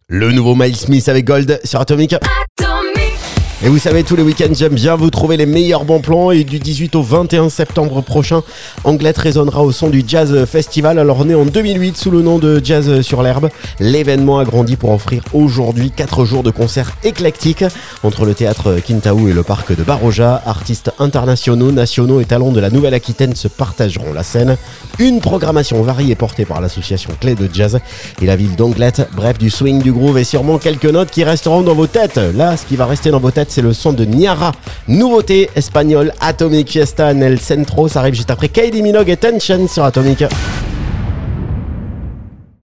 Le nouveau Miles Smith avec Gold sur Atomic. Et vous savez, tous les week-ends, j'aime bien vous trouver les meilleurs bons plans. Et du 18 au 21 septembre prochain, Anglette résonnera au son du Jazz Festival. Alors né en 2008 sous le nom de Jazz sur l'herbe, l'événement a grandi pour offrir aujourd'hui 4 jours de concerts éclectiques entre le théâtre Quintaou et le parc de Baroja. Artistes internationaux, nationaux et talents de la Nouvelle-Aquitaine se partageront la scène. Une programmation variée portée par l'association Clé de Jazz et la ville d'Anglette. Bref, du swing, du groove et sûrement quelques notes qui resteront dans vos têtes. Là, ce qui va rester dans vos têtes, c'est le son de Niara. Nouveauté espagnole, Atomic Fiesta Nel Centro. Ça arrive juste après Kylie Minogue et Tension sur Atomic.